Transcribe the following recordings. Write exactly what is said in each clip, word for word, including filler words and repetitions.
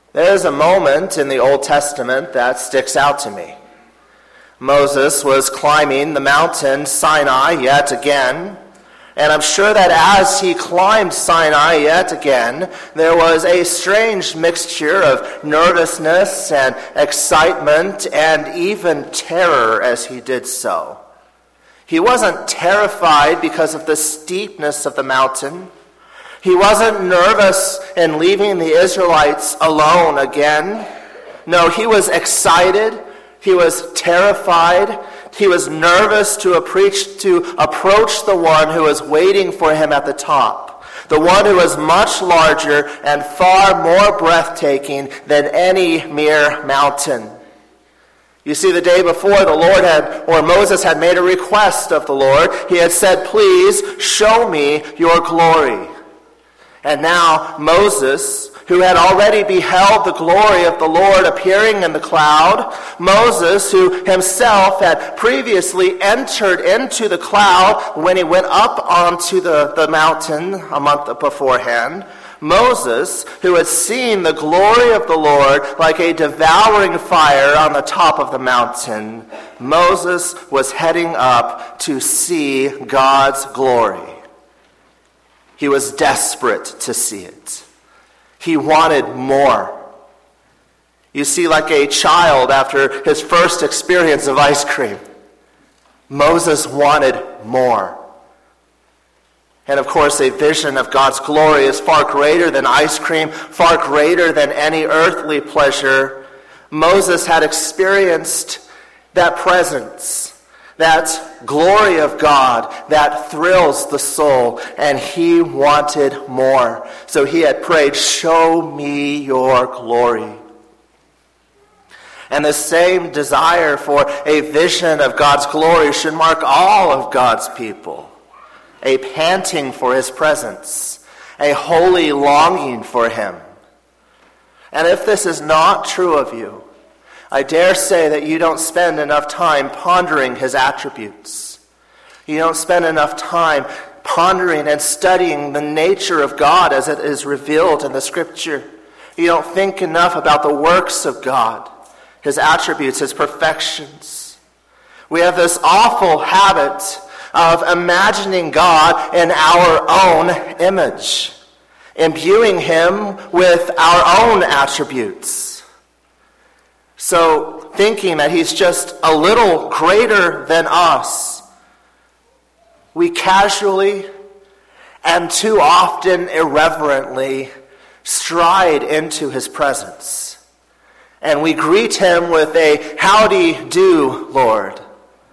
There's a moment in the Old Testament that sticks out to me. Moses was climbing the mountain Sinai yet again, and I'm sure that as he climbed Sinai yet again, there was a strange mixture of nervousness and excitement and even terror as he did so. He wasn't terrified because of the steepness of the mountain. He wasn't nervous in leaving the Israelites alone again. No, he was excited. He was terrified. He was nervous to approach, to approach the one who was waiting for him at the top, the one who was much larger and far more breathtaking than any mere mountain. You see, the day before, the Lord had, or Moses had made a request of the Lord. He had said, "Please show me your glory." And now Moses, who had already beheld the glory of the Lord appearing in the cloud, Moses, who himself had previously entered into the cloud when he went up onto the, the mountain a month beforehand, Moses, who had seen the glory of the Lord like a devouring fire on the top of the mountain, Moses was heading up to see God's glory. He was desperate to see it. He wanted more. You see, like a child after his first experience of ice cream, Moses wanted more. And of course, a vision of God's glory is far greater than ice cream, far greater than any earthly pleasure. Moses had experienced that presence, that glory of God that thrills the soul, and he wanted more. So he had prayed, "Show me your glory." And the same desire for a vision of God's glory should mark all of God's people. A panting for his presence, a holy longing for him. And if this is not true of you, I dare say that you don't spend enough time pondering his attributes. You don't spend enough time pondering and studying the nature of God as it is revealed in the Scripture. You don't think enough about the works of God, his attributes, his perfections. We have this awful habit of imagining God in our own image, imbuing him with our own attributes. So thinking that he's just a little greater than us, we casually and too often irreverently stride into his presence. And we greet him with a "Howdy do, Lord."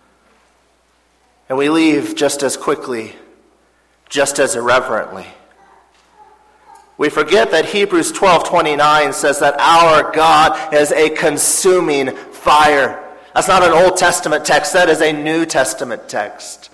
And we leave just as quickly, just as irreverently. We forget that Hebrews twelve twenty-nine says that our God is a consuming fire. That's not an Old Testament text, that is a New Testament text.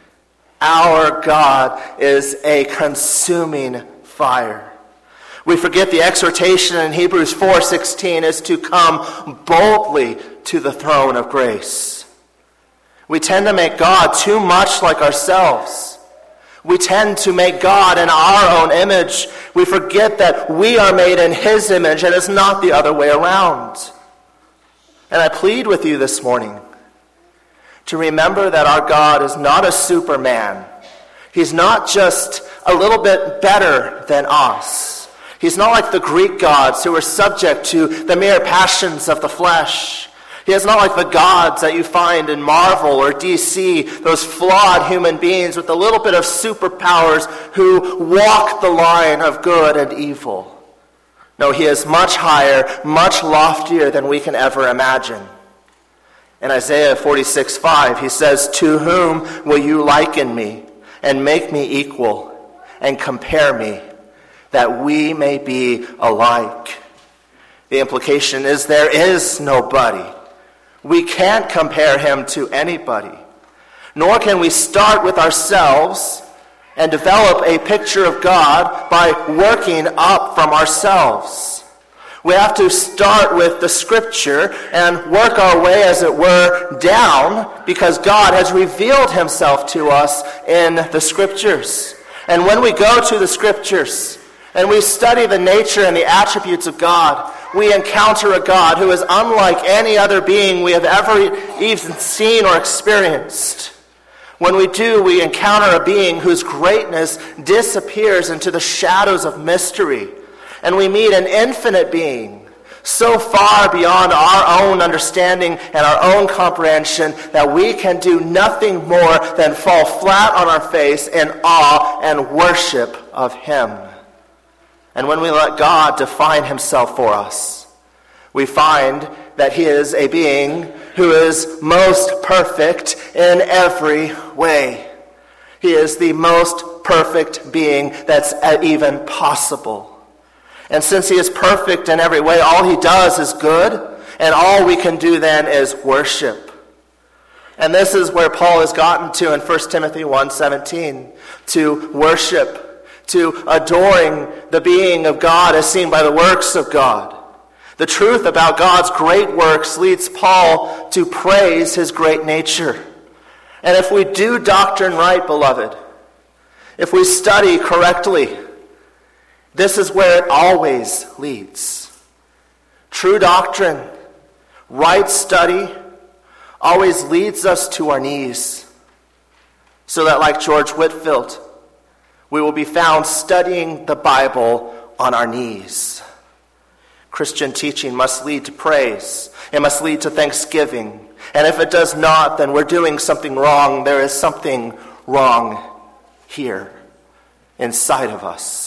Our God is a consuming fire. We forget the exhortation in Hebrews four sixteen is to come boldly to the throne of grace. We tend to make God too much like ourselves. We tend to make God in our own image. We forget that we are made in his image and it's not the other way around. And I plead with you this morning to remember that our God is not a Superman. He's not just a little bit better than us. He's not like the Greek gods who were subject to the mere passions of the flesh. He is not like the gods that you find in Marvel or D C, those flawed human beings with a little bit of superpowers who walk the line of good and evil. No, he is much higher, much loftier than we can ever imagine. In Isaiah forty-six five, he says, "To whom will you liken me and make me equal and compare me, that we may be alike?" The implication is there is nobody. We can't compare him to anybody. Nor can we start with ourselves and develop a picture of God by working up from ourselves. We have to start with the Scripture and work our way, as it were, down, because God has revealed himself to us in the Scriptures. And when we go to the Scriptures and we study the nature and the attributes of God, we encounter a God who is unlike any other being we have ever even seen or experienced. When we do, we encounter a being whose greatness disappears into the shadows of mystery. And we meet an infinite being, so far beyond our own understanding and our own comprehension that we can do nothing more than fall flat on our face in awe and worship of him. And when we let God define himself for us, we find that he is a being who is most perfect in every way. He is the most perfect being that's even possible. And since he is perfect in every way, all he does is good, and all we can do then is worship. And this is where Paul has gotten to in First Timothy one seventeen, to worship, to adoring the being of God as seen by the works of God. The truth about God's great works leads Paul to praise his great nature. And if we do doctrine right, beloved, if we study correctly, this is where it always leads. True doctrine, right study, always leads us to our knees, so that, like George Whitefield, we will be found studying the Bible on our knees. Christian teaching must lead to praise. It must lead to thanksgiving. And if it does not, then we're doing something wrong. There is something wrong here inside of us.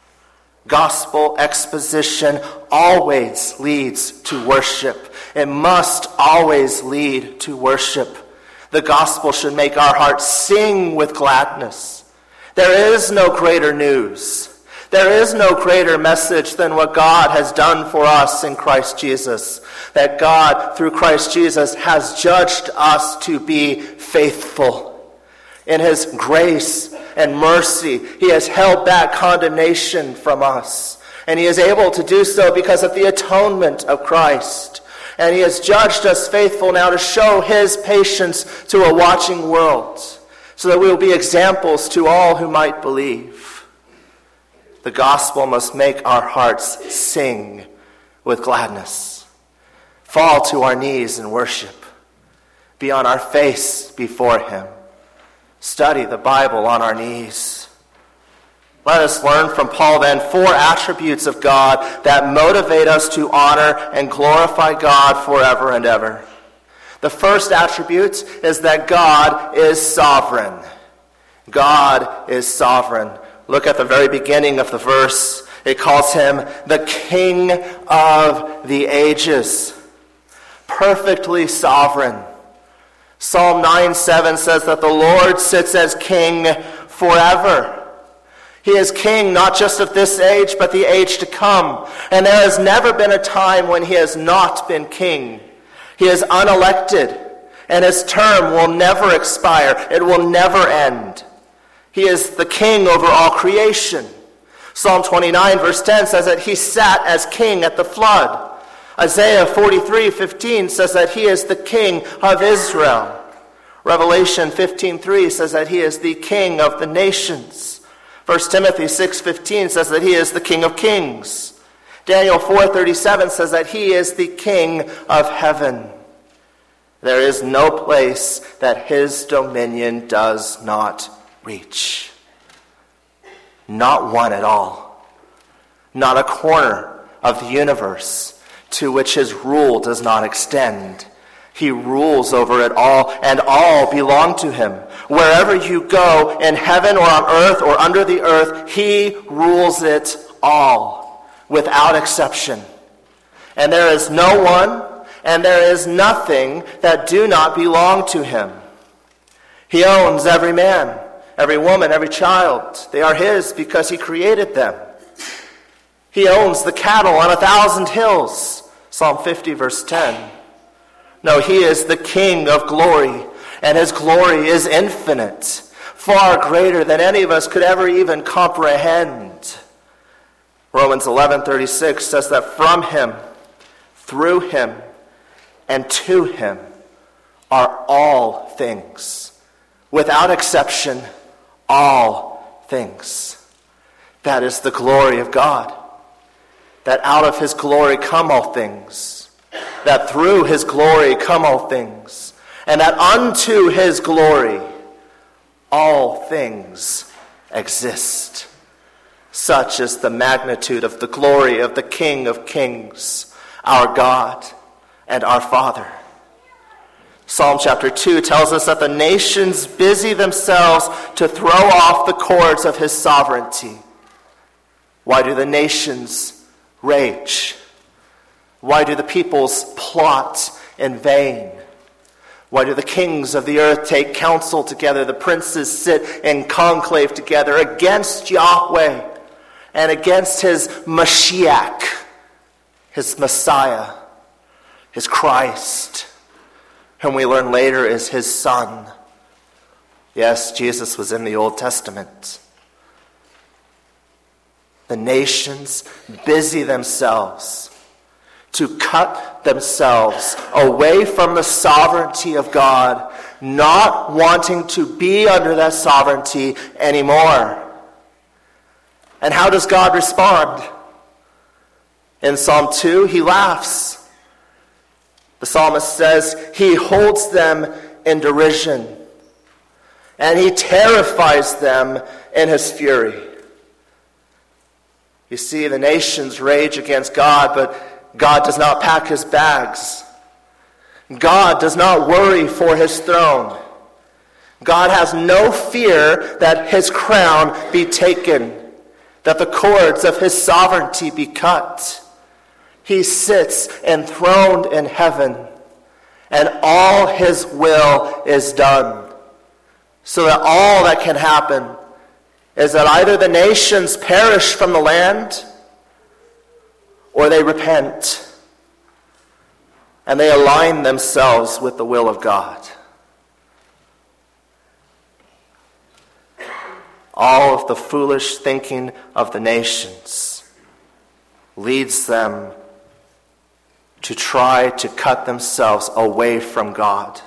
Gospel exposition always leads to worship. It must always lead to worship. The gospel should make our hearts sing with gladness. There is no greater news. There is no greater message than what God has done for us in Christ Jesus. That God, through Christ Jesus, has judged us to be faithful. In his grace and mercy, he has held back condemnation from us. And he is able to do so because of the atonement of Christ. And he has judged us faithful now to show his patience to a watching world, so that we will be examples to all who might believe. The gospel must make our hearts sing with gladness. Fall to our knees in worship. Be on our face before him. Study the Bible on our knees. Let us learn from Paul then four attributes of God that motivate us to honor and glorify God forever and ever. The first attribute is that God is sovereign. God is sovereign. Look at the very beginning of the verse. It calls him the King of the ages. Perfectly sovereign. Psalm nine seven says that the Lord sits as king forever. He is king not just of this age, but the age to come. And there has never been a time when he has not been king. He is unelected, and his term will never expire. It will never end. He is the king over all creation. Psalm twenty-nine verse ten says that he sat as king at the flood. Isaiah forty-three fifteen says that he is the king of Israel. Revelation fifteen three says that he is the king of the nations. First Timothy six fifteen says that he is the King of kings. Daniel four thirty-seven says that he is the King of heaven. There is no place that his dominion does not reach. Not one at all. Not a corner of the universe to which his rule does not extend. He rules over it all, and all belong to him. Wherever you go, in heaven or on earth or under the earth, he rules it all, without exception. And there is no one, and there is nothing that do not belong to him. He owns every man, every woman, every child. They are his because he created them. He owns the cattle on a thousand hills. Psalm fifty verse ten. No, he is the King of glory, and his glory is infinite, far greater than any of us could ever even comprehend. Romans eleven thirty-six says that from him, through him, and to him are all things. Without exception, all things. That is the glory of God. that out of his glory come all things, that through his glory come all things, and that unto his glory all things exist. Such is the magnitude of the glory of the King of Kings, our God and our Father. Psalm chapter two tells us that the nations busy themselves to throw off the cords of his sovereignty. Why do the nations rage? Why do the peoples plot in vain? Why do the kings of the earth take counsel together? The princes sit in conclave together against Yahweh and against his Mashiach, his Messiah, his Christ, whom we learn later is his Son. Yes, Jesus was in the Old Testament. The nations busy themselves to cut themselves away from the sovereignty of God, not wanting to be under that sovereignty anymore. And how does God respond? In Psalm two, he laughs. The psalmist says he holds them in derision, and he terrifies them in his fury. You see, the nations rage against God, but God does not pack his bags. God does not worry for his throne. God has no fear that his crown be taken, that the cords of his sovereignty be cut. He sits enthroned in heaven, and all his will is done. So that all that can happen is that either the nations perish from the land, or they repent, and they align themselves with the will of God. All of the foolish thinking of the nations leads them to try to cut themselves away from God.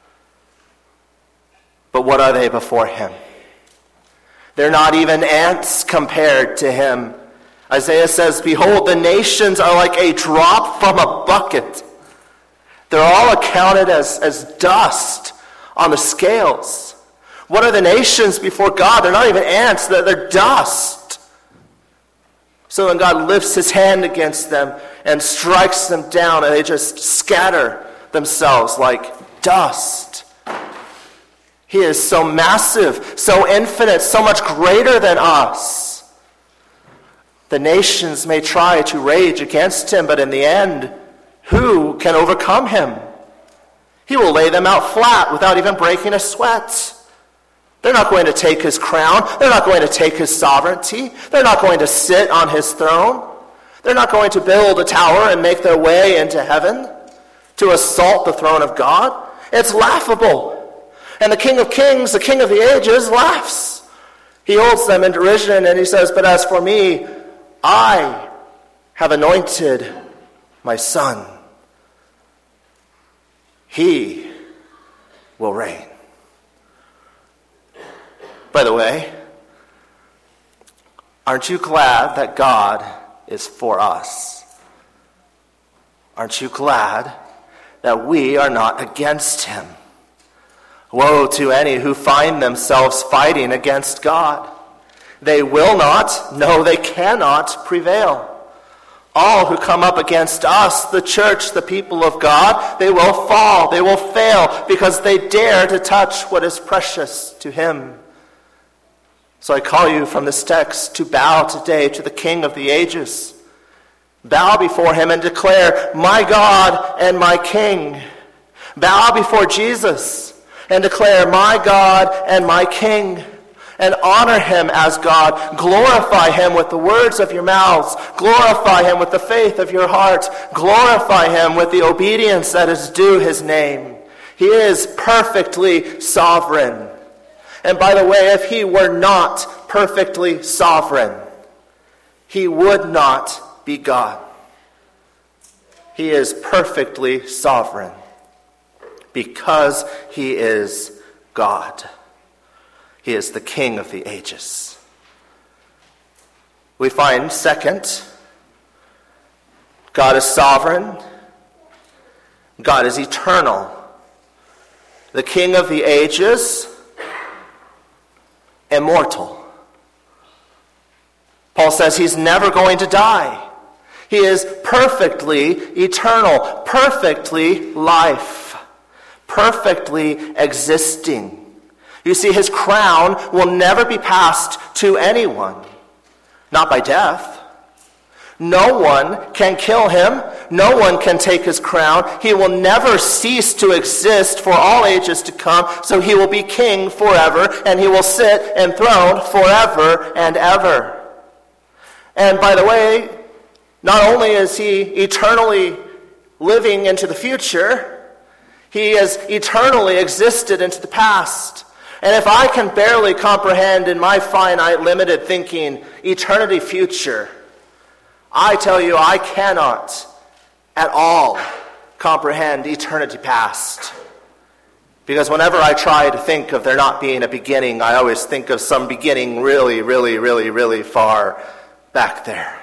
But what are they before him? They're not even ants compared to him. Isaiah says, behold, the nations are like a drop from a bucket. They're all accounted as, as dust on the scales. What are the nations before God? They're not even ants, they're, they're dust. So when God lifts his hand against them and strikes them down, and they just scatter themselves like dust. He is so massive, so infinite, so much greater than us. The nations may try to rage against him, but in the end, who can overcome him? He will lay them out flat without even breaking a sweat. They're not going to take his crown. They're not going to take his sovereignty. They're not going to sit on his throne. They're not going to build a tower and make their way into heaven to assault the throne of God. It's laughable. And the King of Kings, the King of the ages, laughs. He holds them in derision and he says, but as for me, I have anointed my Son. He will reign. By the way, aren't you glad that God is for us? Aren't you glad that we are not against him? Woe to any who find themselves fighting against God. They will not, no, they cannot prevail. All who come up against us, the church, the people of God, they will fall, they will fail, because they dare to touch what is precious to him. So I call you from this text to bow today to the King of the ages. Bow before him and declare, my God and my King. Bow before Jesus and declare, my God and my King. And honor him as God. Glorify him with the words of your mouths. Glorify him with the faith of your heart. Glorify him with the obedience that is due his name. He is perfectly sovereign. And by the way, if he were not perfectly sovereign, he would not be God. He is perfectly sovereign because he is God. He is the King of the ages. We find, second, God is sovereign. God is eternal. The King of the ages, immortal. Paul says he's never going to die. He is perfectly eternal, perfectly life, perfectly existing. You see, his crown will never be passed to anyone, not by death. No one can kill him. No one can take his crown. He will never cease to exist for all ages to come, so he will be king forever, and he will sit enthroned forever and ever. And by the way, not only is he eternally living into the future, he has eternally existed into the past. And if I can barely comprehend in my finite, limited thinking eternity future, I tell you, I cannot at all comprehend eternity past. Because whenever I try to think of there not being a beginning, I always think of some beginning really, really, really, really far back there.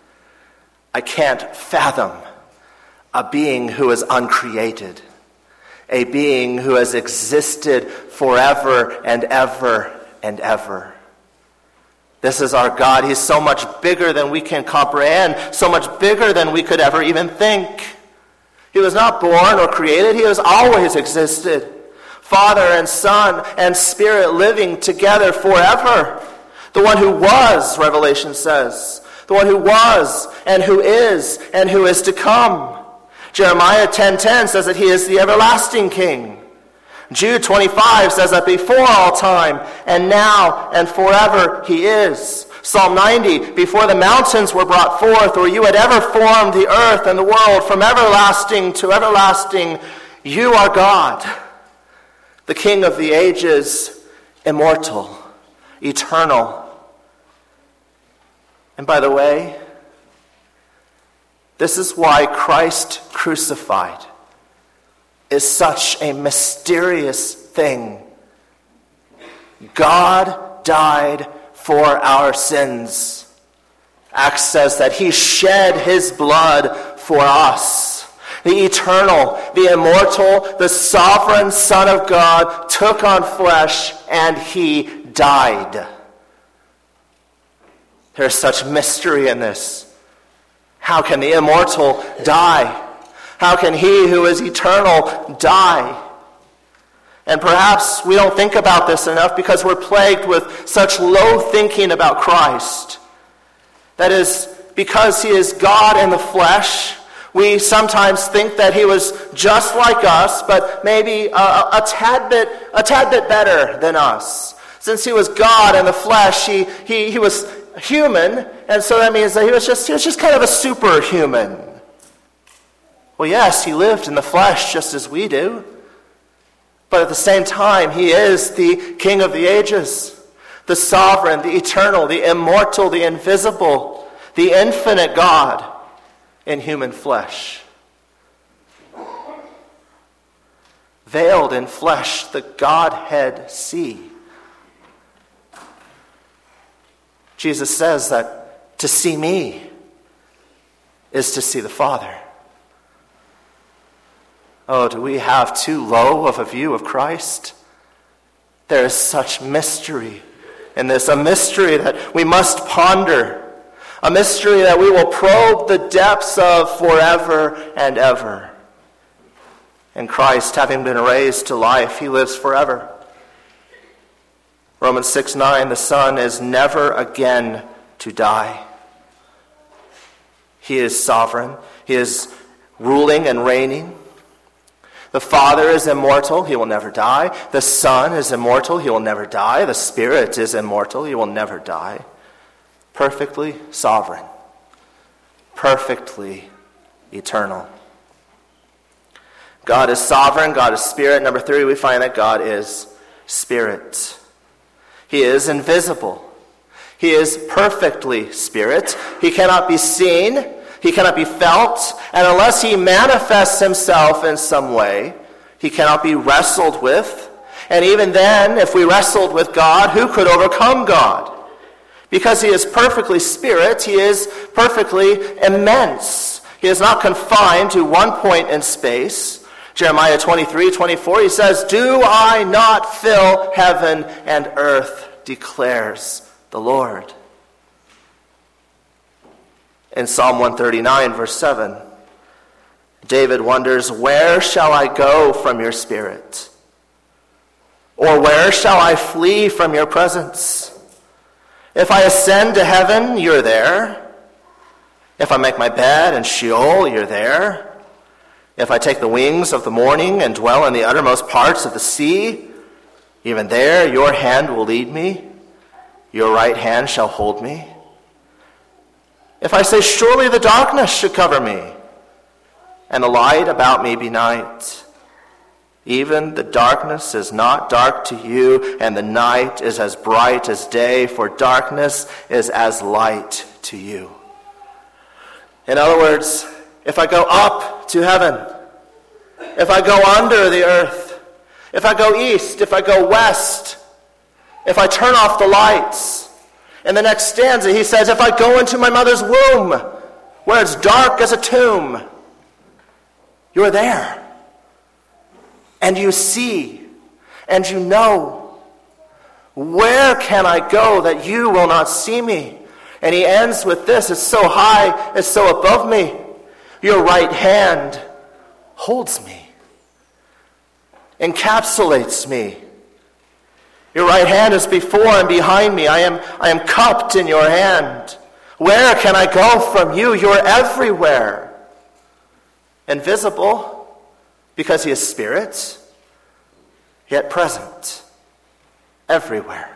I can't fathom a being who is uncreated, a being who has existed forever and ever and ever. This is our God. He's so much bigger than we can comprehend, so much bigger than we could ever even think. He was not born or created. He has always existed. Father and Son and Spirit living together forever. The one who was, Revelation says. The one who was and who is and who is to come. Jeremiah ten ten says that he is the everlasting King. Jude twenty-five says that before all time, and now and forever he is. Psalm ninety, before the mountains were brought forth, or you had ever formed the earth and the world, from everlasting to everlasting, you are God, the King of the ages, immortal, eternal. And by the way, this is why Christ crucified is such a mysterious thing. God died for our sins. Acts says that he shed his blood for us. The eternal, the immortal, the sovereign Son of God took on flesh and he died. There's such mystery in this. How can the immortal die? How can he who is eternal die? And perhaps we don't think about this enough because we're plagued with such low thinking about Christ. That is, because he is God in the flesh, we sometimes think that he was just like us, but maybe a, a tad bit, a tad bit better than us. Since he was God in the flesh, he he, he was human, and so that means that he was just he was just kind of a superhuman. Well, yes, he lived in the flesh just as we do. But at the same time, he is the King of the ages, the sovereign, the eternal, the immortal, the invisible, the infinite God in human flesh. Veiled in flesh, the Godhead see. Jesus says that to see me is to see the Father. Oh, do we have too low of a view of Christ? There is such mystery in this, a mystery that we must ponder, a mystery that we will probe the depths of forever and ever. And Christ, having been raised to life, he lives forever. Romans six nine, the Son is never again to die. He is sovereign. He is ruling and reigning. The Father is immortal, he will never die. The Son is immortal, he will never die. The Spirit is immortal, he will never die. Perfectly sovereign. Perfectly eternal. God is sovereign, God is Spirit. Number three, we find that God is Spirit. He is invisible. He is perfectly Spirit. He cannot be seen. He cannot be felt, and unless he manifests himself in some way, he cannot be wrestled with. And even then, if we wrestled with God, who could overcome God? Because he is perfectly Spirit, he is perfectly immense. He He is not confined to one point in space. Jeremiah twenty-three, twenty-four, he says, "Do I not fill heaven and earth, declares the Lord." In Psalm one thirty-nine, verse seven, David wonders, "Where shall I go from your spirit? Or where shall I flee from your presence? If I ascend to heaven, you're there. If I make my bed in Sheol, you're there. If I take the wings of the morning and dwell in the uttermost parts of the sea, even there your hand will lead me, your right hand shall hold me. If I say, surely the darkness should cover me, and the light about me be night, even the darkness is not dark to you, and the night is as bright as day, for darkness is as light to you." In other words, if I go up to heaven, if I go under the earth, if I go east, if I go west, if I turn off the lights. In the next stanza, he says, if I go into my mother's womb, where it's dark as a tomb, you're there. And you see, and you know. Where can I go that you will not see me? And he ends with this, it's so high, it's so above me. Your right hand holds me, encapsulates me. Your right hand is before and behind me. I am, I am cupped in your hand. Where can I go from you? You're everywhere. Invisible, because he is spirit, yet present, everywhere.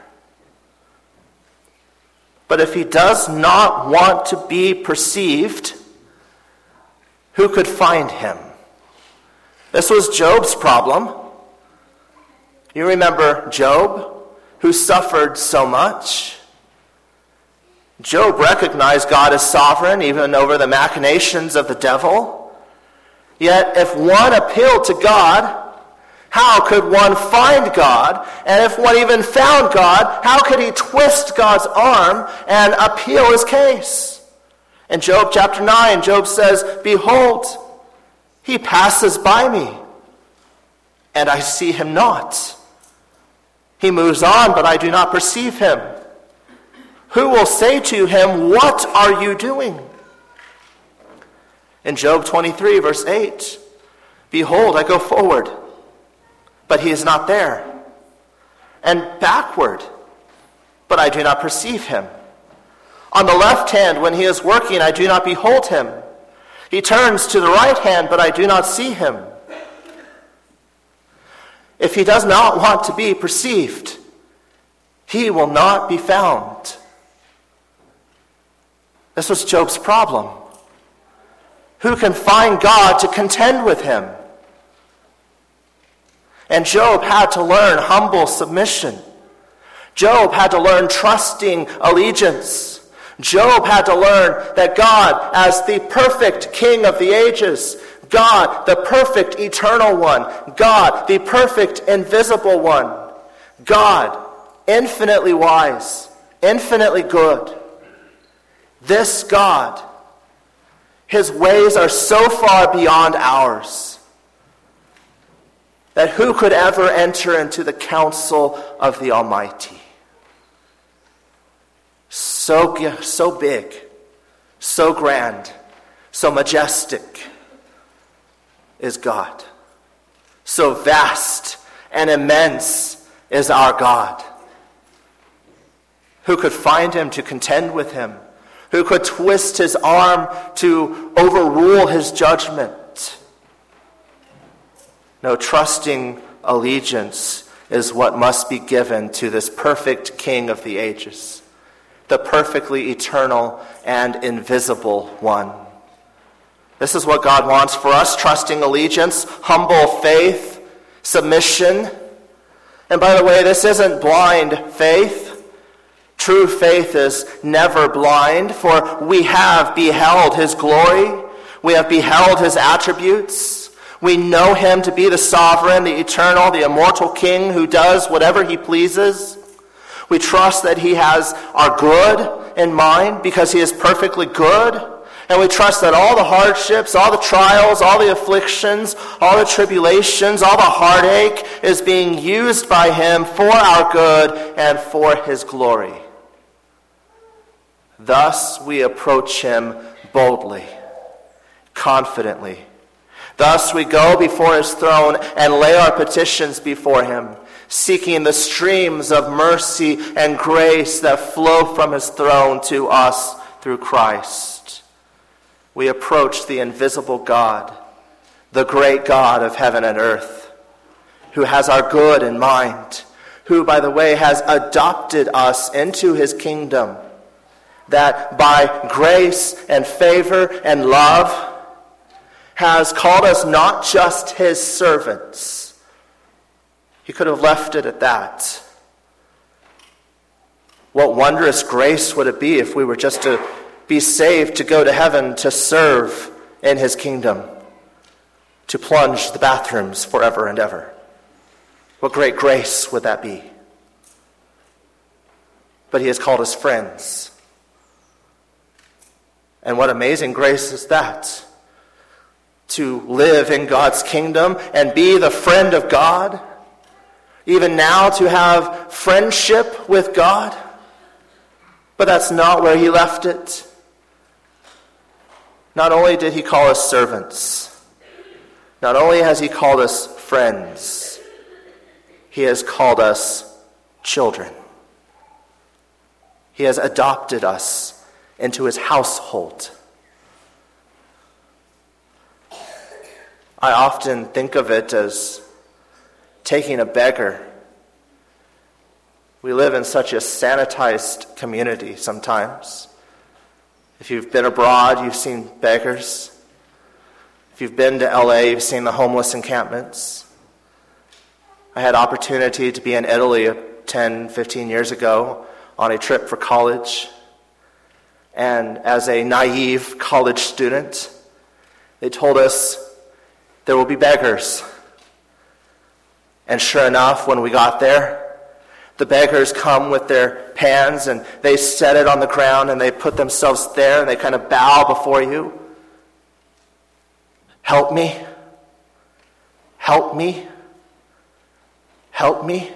But if he does not want to be perceived, who could find him? This was Job's problem. You remember Job, who suffered so much? Job recognized God as sovereign, even over the machinations of the devil. Yet if one appealed to God, how could one find God? And if one even found God, how could he twist God's arm and appeal his case? In Job chapter nine, Job says, "Behold, he passes by me, and I see him not. He moves on, but I do not perceive him. Who will say to him, what are you doing?" In Job twenty-three, verse eight, "Behold, I go forward, but he is not there, and backward, but I do not perceive him. On the left hand, when he is working, I do not behold him. He turns to the right hand, but I do not see him." If he does not want to be perceived, he will not be found. This was Job's problem. Who can find God to contend with him? And Job had to learn humble submission. Job had to learn trusting allegiance. Job had to learn that God, as the perfect King of the ages, God, the perfect eternal one, God, the perfect invisible one, God, infinitely wise, infinitely good. This God, his ways are so far beyond ours that who could ever enter into the counsel of the Almighty? So, so big, so grand, so majestic is God. So vast and immense is our God. Who could find him to contend with him? Who could twist his arm to overrule his judgment? No, trusting allegiance is what must be given to this perfect King of the ages, the perfectly eternal and invisible one. This is what God wants for us, trusting allegiance, humble faith, submission. And by the way, this isn't blind faith. True faith is never blind, for we have beheld his glory. We have beheld his attributes. We know him to be the sovereign, the eternal, the immortal King who does whatever he pleases. We trust that he has our good in mind because he is perfectly good. And we trust that all the hardships, all the trials, all the afflictions, all the tribulations, all the heartache is being used by him for our good and for his glory. Thus we approach him boldly, confidently. Thus we go before his throne and lay our petitions before him, seeking the streams of mercy and grace that flow from his throne to us through Christ. We approach the invisible God, the great God of heaven and earth, who has our good in mind, who, by the way, has adopted us into his kingdom, that by grace and favor and love has called us not just his servants. He could have left it at that. What wondrous grace would it be if we were just to be saved, to go to heaven, to serve in his kingdom, to plunge the bathrooms forever and ever. What great grace would that be? But he has called us friends. And what amazing grace is that? To live in God's kingdom and be the friend of God. Even now to have friendship with God. But that's not where he left it. Not only did he call us servants, not only has he called us friends, he has called us children. He has adopted us into his household. I often think of it as taking a beggar. We live in such a sanitized community sometimes. If you've been abroad, you've seen beggars. If you've been to L A, you've seen the homeless encampments. I had opportunity to be in Italy ten, fifteen years ago on a trip for college. And as a naive college student, they told us there will be beggars. And sure enough, when we got there, the beggars come with their pans and they set it on the ground and they put themselves there and they kind of bow before you. Help me. Help me. Help me.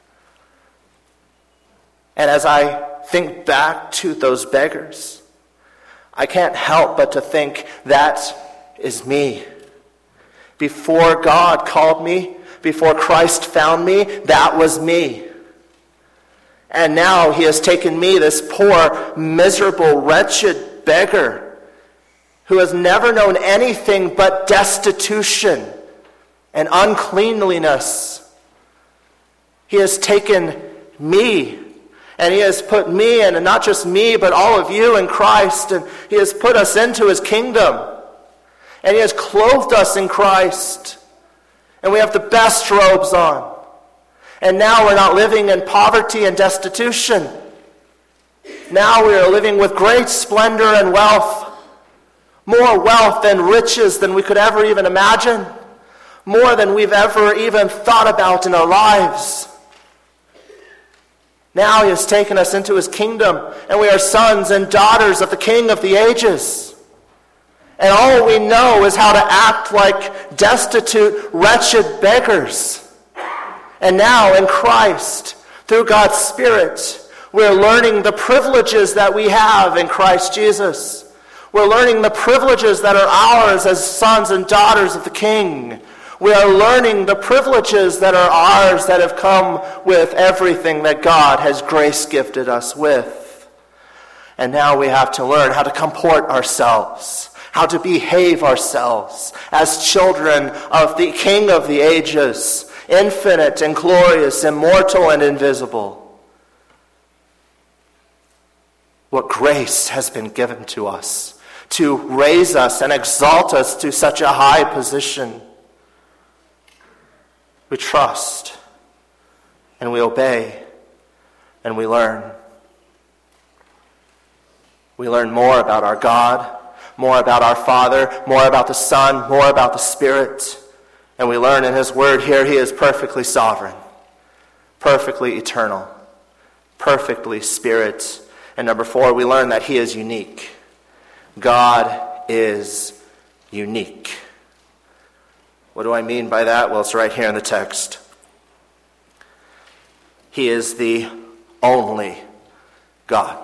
And as I think back to those beggars, I can't help but to think that is me. Before God called me, before Christ found me, that was me. And now he has taken me, this poor, miserable, wretched beggar who has never known anything but destitution and uncleanliness. He has taken me, and he has put me, and not just me, but all of you in Christ, and he has put us into his kingdom. And he has clothed us in Christ. And we have the best robes on. And now we're not living in poverty and destitution. Now we are living with great splendor and wealth. More wealth and riches than we could ever even imagine. More than we've ever even thought about in our lives. Now he has taken us into his kingdom, and we are sons and daughters of the King of the ages. And all we know is how to act like destitute, wretched beggars. And now in Christ, through God's Spirit, we're learning the privileges that we have in Christ Jesus. We're learning the privileges that are ours as sons and daughters of the King. We are learning the privileges that are ours that have come with everything that God has grace gifted us with. And now we have to learn how to comport ourselves, how to behave ourselves as children of the King of the ages, infinite and glorious, immortal and invisible. What grace has been given to us to raise us and exalt us to such a high position. We trust, and we obey, and we learn. We learn more about our God, more about our Father, more about the Son, more about the Spirit. And we learn in his word here he is perfectly sovereign, perfectly eternal, perfectly Spirit. And number four, we learn that he is unique. God is unique. What do I mean by that? Well, it's right here in the text. He is the only God.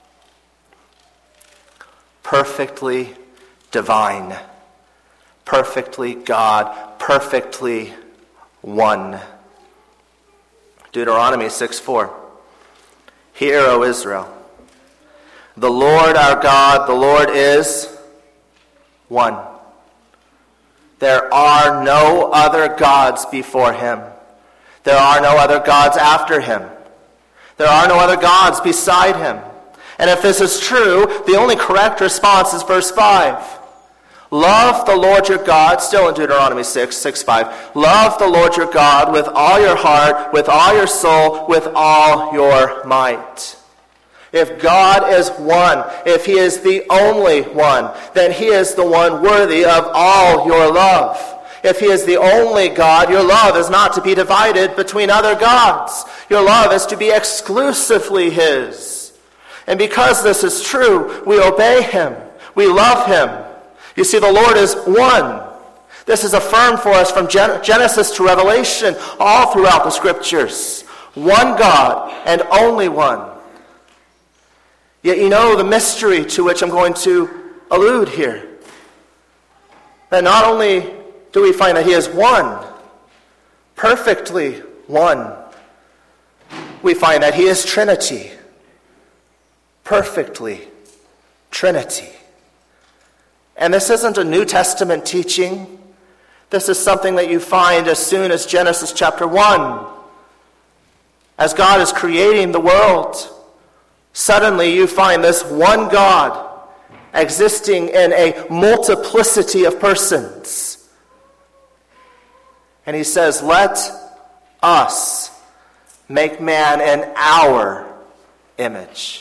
Perfectly divine. Perfectly God. Perfectly one. Deuteronomy six four. Hear, O Israel, the Lord our God, the Lord is one. There are no other gods before him. There are no other gods after him. There are no other gods beside him. And if this is true, the only correct response is verse five. Love the Lord your God, still in Deuteronomy six, six, five. Love the Lord your God with all your heart, with all your soul, with all your might. If God is one, if he is the only one, then he is the one worthy of all your love. If he is the only God, your love is not to be divided between other gods. Your love is to be exclusively his. And because this is true, we obey him. We love him. You see, the Lord is one. This is affirmed for us from Genesis to Revelation, all throughout the Scriptures. One God and only one. Yet you know the mystery to which I'm going to allude here. That not only do we find that he is one, perfectly one, we find that he is Trinity. Perfectly Trinity. And this isn't a New Testament teaching. This is something that you find as soon as Genesis chapter one. As God is creating the world, suddenly you find this one God existing in a multiplicity of persons. And he says, let us make man in our image.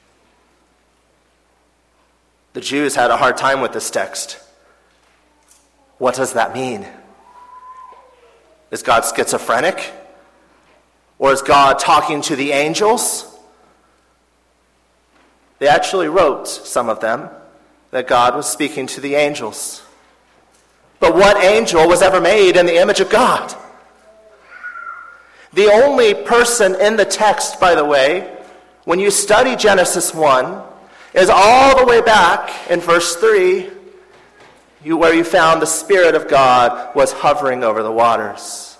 The Jews had a hard time with this text. What does that mean? Is God schizophrenic? Or is God talking to the angels? They actually wrote, some of them, that God was speaking to the angels. But what angel was ever made in the image of God? The only person in the text, by the way, when you study Genesis one, is all the way back in verse three, you, where you found the Spirit of God was hovering over the waters.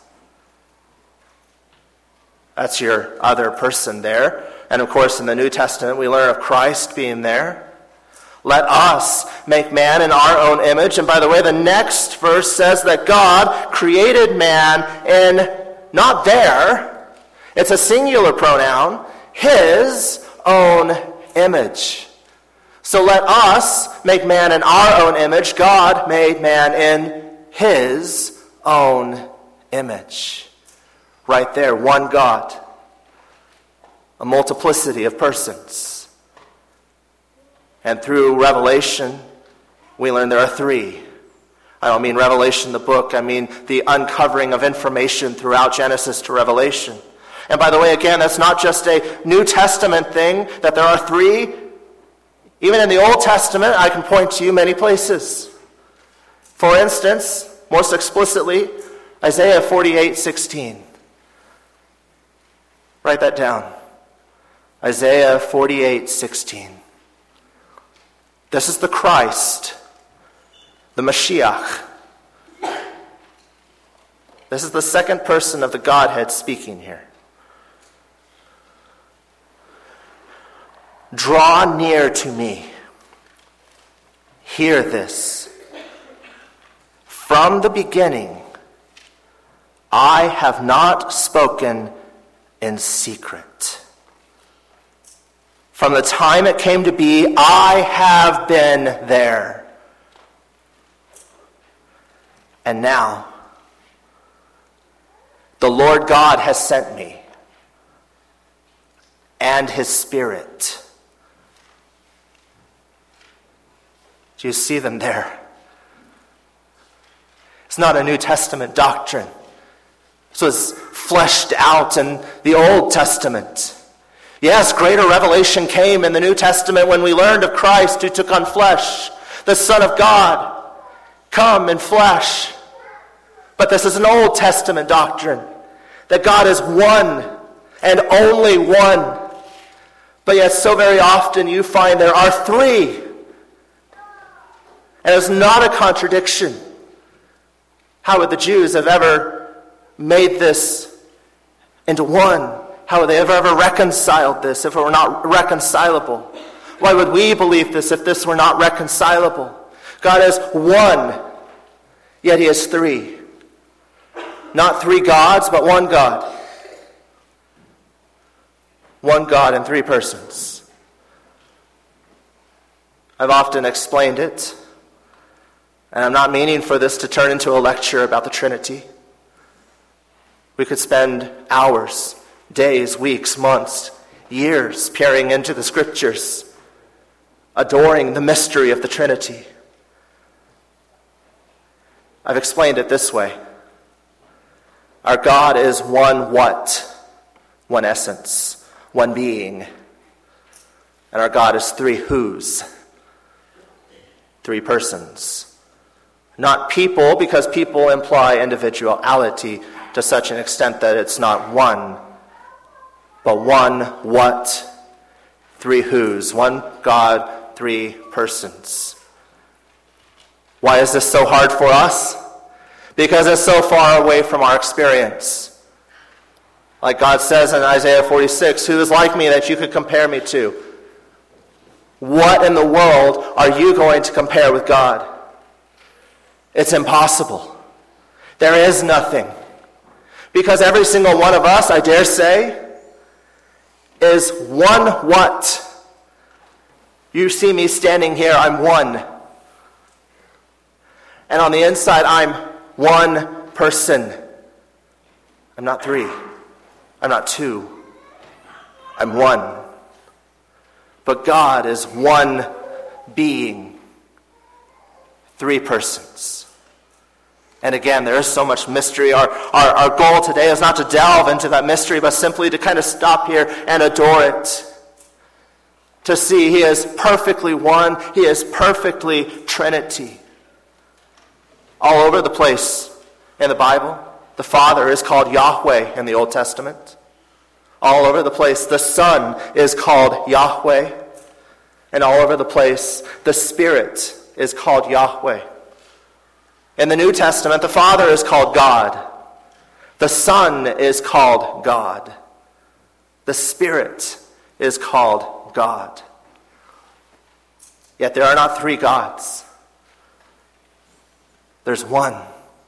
That's your other person there. And of course, in the New Testament, we learn of Christ being there. Let us make man in our own image. And by the way, the next verse says that God created man in, not their, it's a singular pronoun, his own image. So let us make man in our own image. God made man in his own image. Right there, one God. A multiplicity of persons. And through Revelation, we learn there are three. I don't mean Revelation the book, I mean the uncovering of information throughout Genesis to Revelation. And by the way, again, that's not just a New Testament thing, that there are three. Even in the Old Testament, I can point to you many places. For instance, most explicitly, Isaiah forty-eight sixteen. Write that down. Isaiah forty-eight sixteen. This is the Christ, the Mashiach. This is the second person of the Godhead speaking here. Draw near to me. Hear this. From the beginning, I have not spoken in secret. From the time it came to be, I have been there. And now, the Lord God has sent me, and his Spirit. Do you see them there? It's not a New Testament doctrine. This was fleshed out in the Old Testament. Yes, greater revelation came in the New Testament when we learned of Christ who took on flesh, the Son of God, come in flesh. But this is an Old Testament doctrine, that God is one and only one. But yet so very often you find there are three. And it's not a contradiction. How would the Jews have ever made this into one? How would they have ever reconciled this if it were not reconcilable? Why would we believe this if this were not reconcilable? God is one, yet he is three. Not three gods, but one God. One God in three persons. I've often explained it, and I'm not meaning for this to turn into a lecture about the Trinity. We could spend hours, days, weeks, months, years peering into the Scriptures, adoring the mystery of the Trinity. I've explained it this way. Our God is one what? One essence, one being. And our God is three whos, three persons. Not people, because people imply individuality to such an extent that it's not one, but one what? Three whos, one God, three persons. Why is this so hard for us? Because it's so far away from our experience. Like God says in Isaiah forty-six, who is like me that you could compare me to? What in the world are you going to compare with God? It's impossible. There is nothing. Because every single one of us, I dare say, is one what? You see me standing here, I'm one. And on the inside, I'm one person. I'm not three. I'm not two. I'm one. But God is one being. Three persons. And again, there is so much mystery. Our, our, our goal today is not to delve into that mystery, but simply to kind of stop here and adore it. To see he is perfectly one. He is perfectly Trinity. All over the place in the Bible, the Father is called Yahweh in the Old Testament. All over the place, the Son is called Yahweh. And all over the place, the Spirit is called Yahweh. In the New Testament, the Father is called God. The Son is called God. The Spirit is called God. Yet there are not three gods. There's one.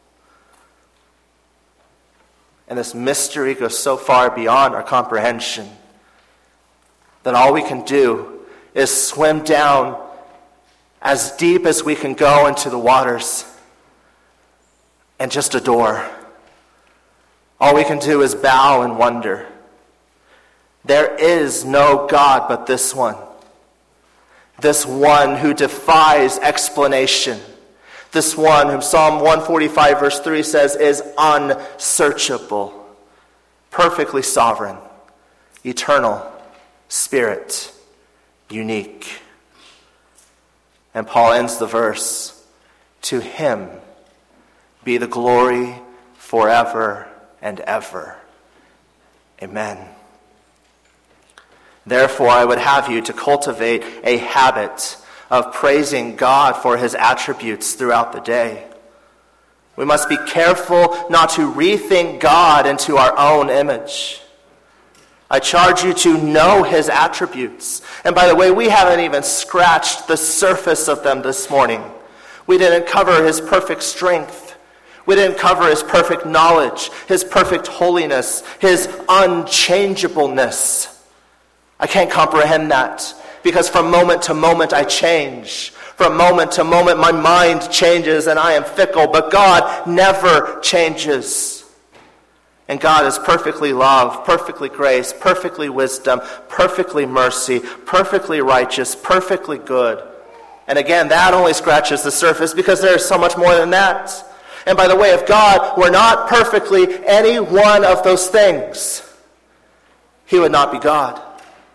And this mystery goes so far beyond our comprehension that all we can do is swim down as deep as we can go into the waters and just adore. All we can do is bow and wonder. There is no God but this one. This one who defies explanation. This one whom Psalm one forty-five verse three says is unsearchable, perfectly sovereign, eternal, spirit, unique. And Paul ends the verse, to him be the glory forever and ever. Amen. Therefore, I would have you to cultivate a habit of praising God for his attributes throughout the day. We must be careful not to rethink God into our own image. I charge you to know his attributes. And by the way, we haven't even scratched the surface of them this morning. We didn't cover his perfect strength. We didn't cover his perfect knowledge, his perfect holiness, his unchangeableness. I can't comprehend that. Because from moment to moment I change. From moment to moment my mind changes and I am fickle. But God never changes. And God is perfectly love, perfectly grace, perfectly wisdom, perfectly mercy, perfectly righteous, perfectly good. And again, that only scratches the surface because there is so much more than that. And by the way, if God were not perfectly any one of those things, he would not be God.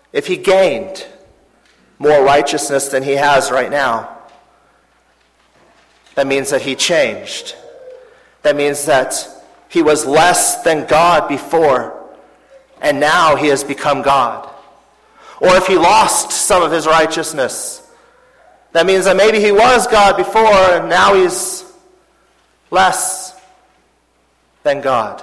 if he gained more righteousness than he has right now, that means that he changed. That means that he was less than God before, and now he has become God. Or if he lost some of his righteousness, that means that maybe he was God before, and now he's less than God.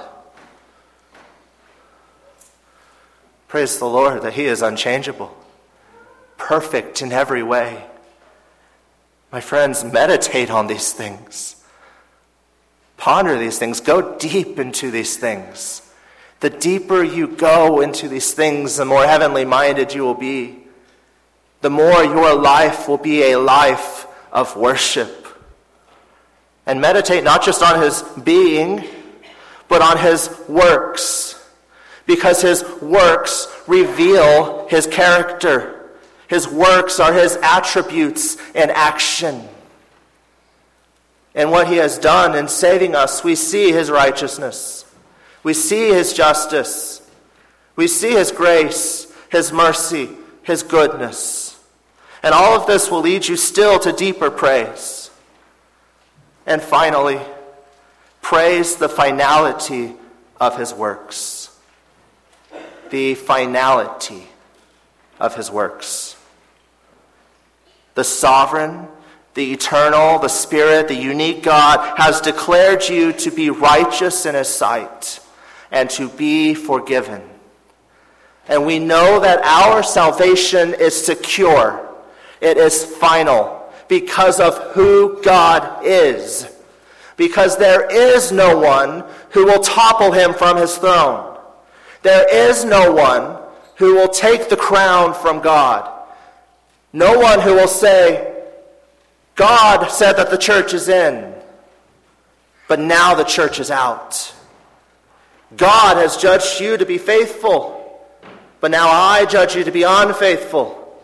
Praise the Lord that he is unchangeable, perfect in every way. My friends, meditate on these things. Ponder these things. Go deep into these things. The deeper you go into these things, the more heavenly minded you will be. The more your life will be a life of worship. And meditate not just on his being, but on his works. Because his works reveal his character. His works are his attributes in action. And what he has done in saving us, we see his righteousness. We see his justice. We see his grace, his mercy, his goodness. And all of this will lead you still to deeper praise. And finally, praise the finality of his works. The finality of his works. The sovereign, the eternal, the Spirit, the unique God has declared you to be righteous in his sight and to be forgiven. And we know that our salvation is secure. It is final because of who God is. Because there is no one who will topple him from his throne. There is no one who will take the crown from God. No one who will say, God said that the church is in, but now the church is out. God has judged you to be faithful, but now I judge you to be unfaithful.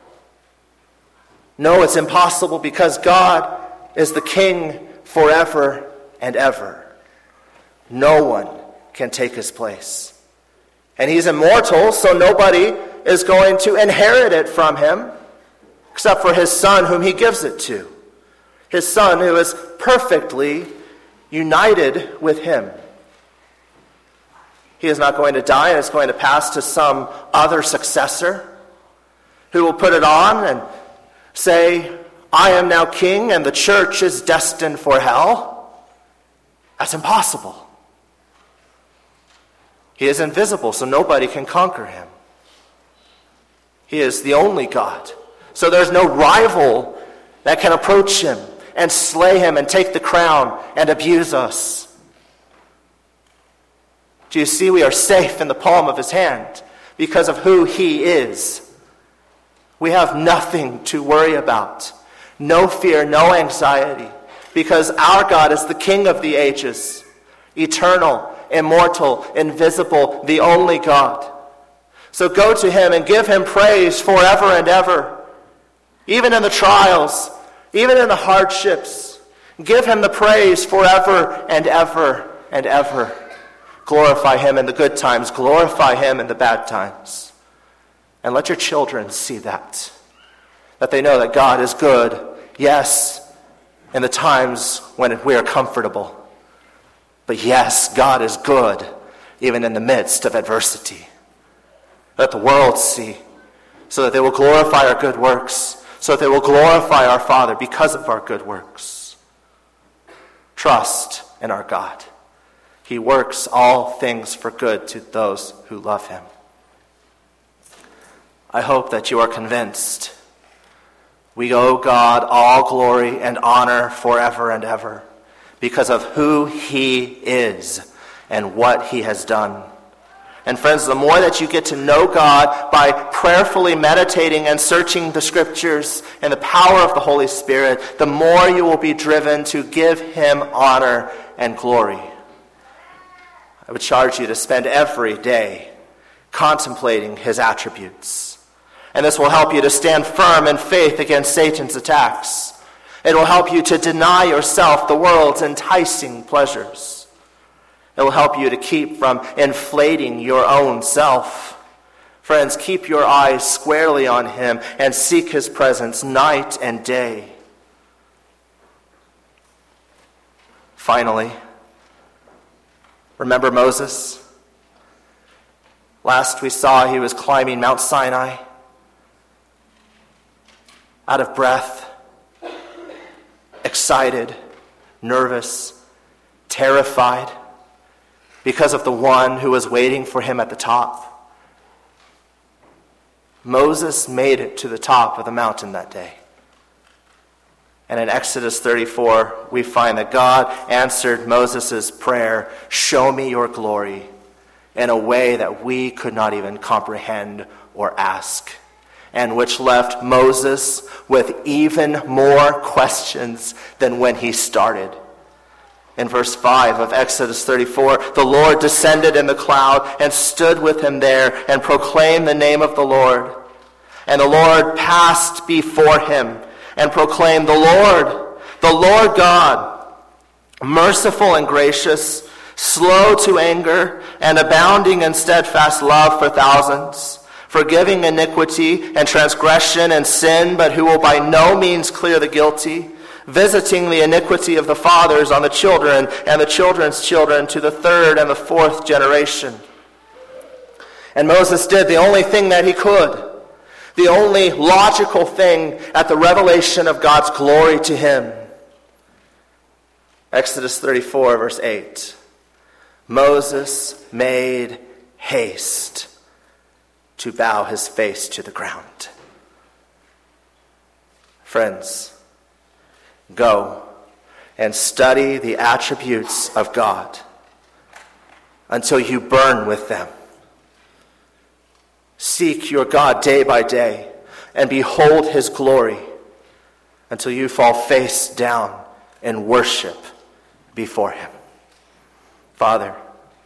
No, it's impossible because God is the King forever and ever. No one can take his place. And he's immortal, so nobody is going to inherit it from him, except for his Son whom he gives it to. His Son who is perfectly united with him. He is not going to die and is going to pass to some other successor who will put it on and say, I am now king and the church is destined for hell. That's impossible. He is invisible, so nobody can conquer him. He is the only God. So there's no rival that can approach him and slay him and take the crown and abuse us. Do you see, we are safe in the palm of his hand because of who he is. We have nothing to worry about. No fear, no anxiety, because our God is the King of the ages, eternal, immortal, invisible, the only God. So go to him and give him praise forever and ever. Even in the trials, even in the hardships, give him the praise forever and ever and ever. Glorify him in the good times. Glorify him in the bad times. And let your children see that. That they know that God is good, yes, in the times when we are comfortable. But yes, God is good even in the midst of adversity. Let the world see, so that they will glorify our good works, so that they will glorify our Father because of our good works. Trust in our God. He works all things for good to those who love him. I hope that you are convinced. We owe God all glory and honor forever and ever because of who he is and what he has done. And friends, the more that you get to know God by prayerfully meditating and searching the scriptures and the power of the Holy Spirit, the more you will be driven to give him honor and glory. I would charge you to spend every day contemplating his attributes. And this will help you to stand firm in faith against Satan's attacks. It will help you to deny yourself the world's enticing pleasures. It will help you to keep from inflating your own self Friends, keep your eyes squarely on him and seek his presence night and day. Finally, remember Moses? Last we saw he was climbing Mount Sinai, out of breath, excited, nervous, terrified, because of the one who was waiting for him at the top. Moses made it to the top of the mountain that day. And in Exodus thirty-four, we find that God answered Moses' prayer, "Show me your glory," in a way that we could not even comprehend or ask, and which left Moses with even more questions than when he started. In verse five of Exodus thirty-four, the Lord descended in the cloud and stood with him there and proclaimed the name of the Lord. And the Lord passed before him and proclaimed, "The Lord, the Lord God, merciful and gracious, slow to anger, and abounding in steadfast love for thousands, forgiving iniquity and transgression and sin, but who will by no means clear the guilty, visiting the iniquity of the fathers on the children and the children's children to the third and the fourth generation." And Moses did the only thing that he could, the only logical thing at the revelation of God's glory to him. Exodus thirty-four, verse eight. Moses made haste to bow his face to the ground. Friends, go and study the attributes of God until you burn with them. Seek your God day by day and behold his glory until you fall face down in worship before him. Father,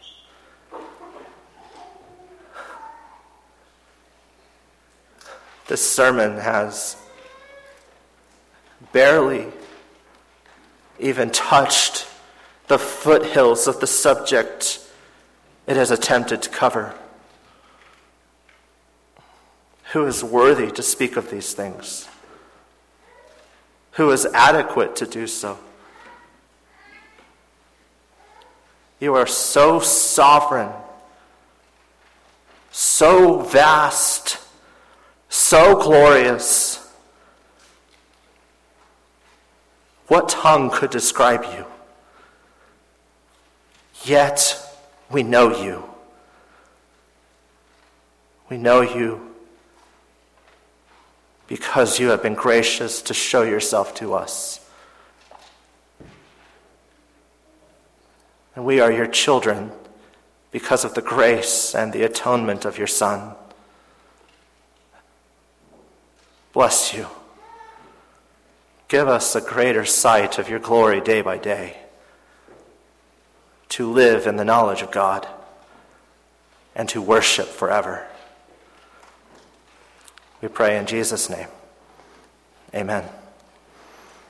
this sermon has barely even touched the foothills of the subject it has attempted to cover. Who is worthy to speak of these things? Who is adequate to do so? You are so sovereign, so vast, so glorious. What tongue could describe you? Yet we know you. We know you because you have been gracious to show yourself to us. And we are your children because of the grace and the atonement of your Son. Bless you. Give us a greater sight of your glory day by day, to live in the knowledge of God and to worship forever. We pray in Jesus' name. Amen.